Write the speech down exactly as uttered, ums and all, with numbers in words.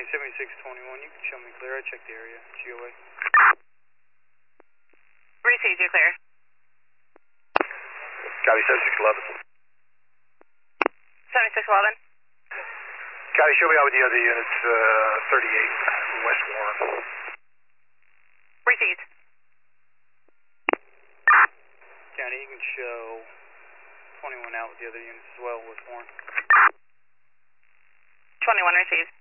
seventy-six twenty-one, you can show me clear. I checked the area. G O A. Received, you're clear. Copy, seventy-six eleven. seventy-six eleven. Copy, show me out with the other units, uh, thirty-eight, West Warren. Received. County, you can show twenty-one out with the other units as well, West Warren. twenty-one received.